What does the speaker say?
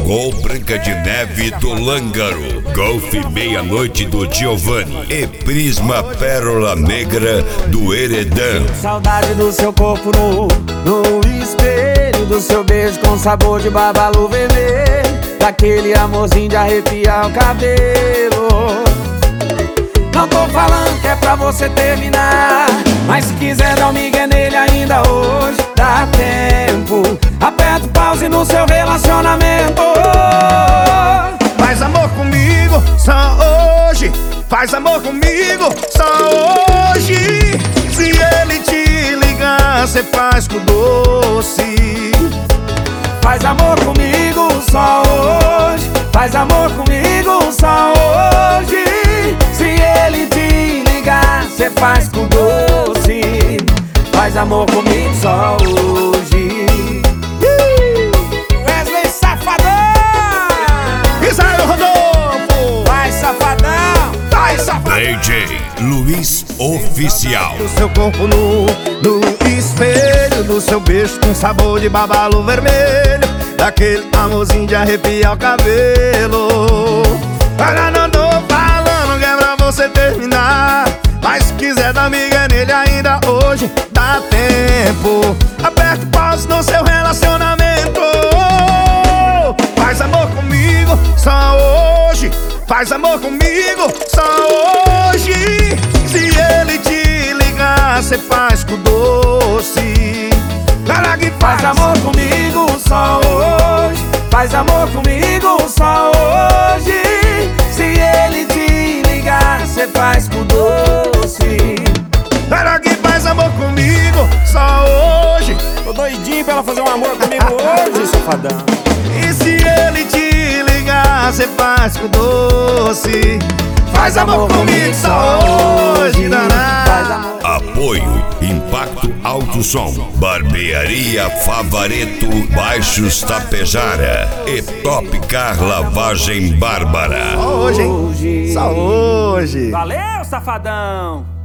Gol Branca de Neve do Lângaro, Golf Meia-Noite do Giovanni e Prisma Pérola Negra do Heredão. Saudade do seu corpo no espelho, do seu beijo com sabor de babalu vermelho, daquele amorzinho de arrepiar o cabelo. Não tô falando que é pra você terminar, mas se quiser dar um migué nele ainda hoje, dá tempo. Aperta o pause no seu relacionamento. Faz amor comigo só hoje, faz amor comigo só hoje. Se ele te ligar, cê faz com doce. Faz amor comigo só hoje, faz amor comigo só hoje. Se ele te ligar, cê faz com doce. Faz amor comigo só hoje. Wesley Safadão! Israel Rodolfo! Vai safadão! Vai safadão! DJ Luiz Oficial. Do seu corpo no espelho, do seu beijo com sabor de babalu vermelho, daquele amorzinho de arrepiar o cabelo. Agora não tô falando que é pra você terminar, mas se quiser dar miga nele ainda hoje, dá tempo. Aperta o pause no seu relacionamento. Faz amor comigo só hoje, faz amor comigo só hoje. Se ele te ligar, cê faz com doce. Cara que Faz amor comigo só hoje, faz amor comigo só hoje. Se ele te ligar, cê faz com doce. Cara que faz amor comigo só hoje. Tô doidinho pra ela fazer um amor comigo hoje, safadão. E se ele te ligar, cê faz com doce. Faz amor comigo só hoje, danado. Apoio Impacto Alto Som, Barbearia Favareto, Baixos Tapejara e Top Car Lavagem Bárbara. Só hoje, hein? Só hoje. Valeu, safadão!